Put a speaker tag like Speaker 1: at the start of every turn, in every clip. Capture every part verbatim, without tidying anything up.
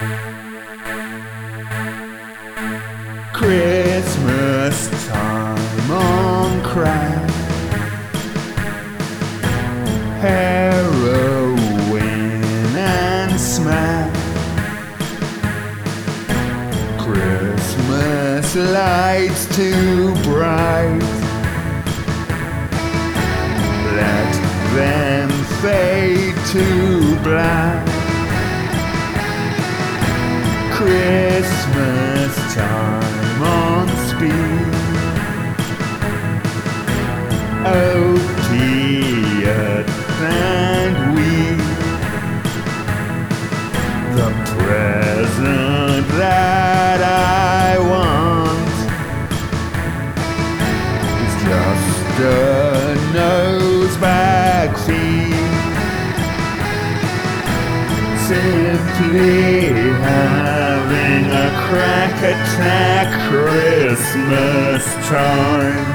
Speaker 1: Christmas time on crack, heroin and smack, Christmas lights too bright, let them fade to black. Christmas time on speed, opiate and weed, the present that I want is just a nose bag feed. Simply having a crack attack Christmas time.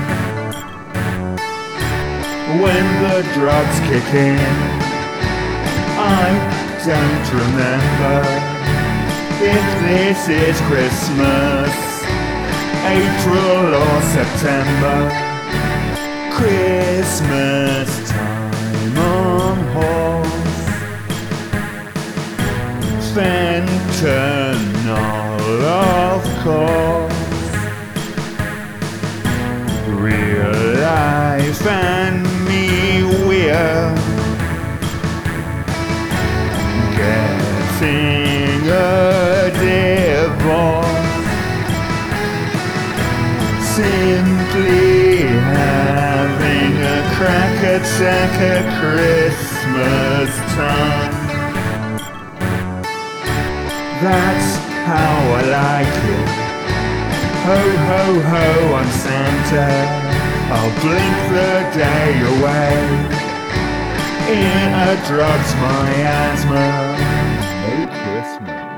Speaker 1: When the drugs kick in, I don't remember if this is Christmas, April or September. Christmas time on horse, fentanyl of course, real life and me we're getting a divorce. Simply having a crack attack at Christmas time. That's how I like it. Ho ho ho, I'm Santa. I'll blink the day away in a drugs miasma. Merry Christmas.